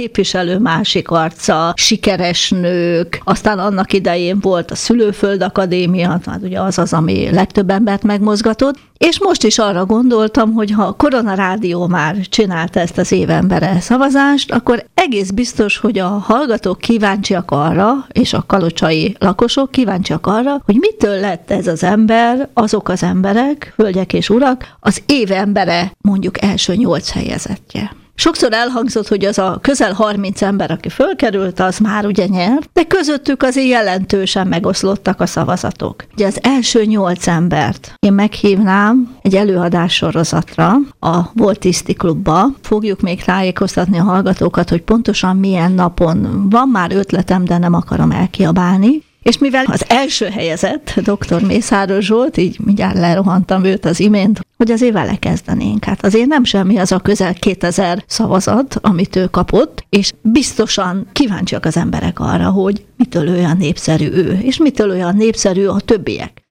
képviselő másik arca, sikeres nők, aztán annak idején volt a Szülőföld Akadémia, hát ugye az, ami legtöbb embert megmozgatott, és most is arra gondoltam, hogy ha a Korona Rádió már csinálta ezt az évembere szavazást, akkor egész biztos, hogy a hallgatók kíváncsiak arra, és a kalocsai lakosok kíváncsiak arra, hogy mitől lett ez az ember, azok az emberek, hölgyek és urak, az évembere mondjuk első 8 helyezettje. Sokszor elhangzott, hogy az a közel 30 ember, aki fölkerült, az már ugye nyert, de közöttük azért jelentősen megoszlottak a szavazatok. Ugye az első 8 embert én meghívnám egy előadássorozatra a Volt Tiszti Klubba. Fogjuk még tájékoztatni a hallgatókat, hogy pontosan milyen napon van már ötletem, de nem akarom elkiabálni. És mivel az első helyezett, dr. Mészáros Zsolt, így mindjárt lerohantam őt az imént, hogy azért vele kezdenénk. Hát azért nem semmi az a közel 2000 szavazat, amit ő kapott, és biztosan kíváncsiak az emberek arra, hogy mitől olyan népszerű ő, és mitől olyan népszerű a többiek.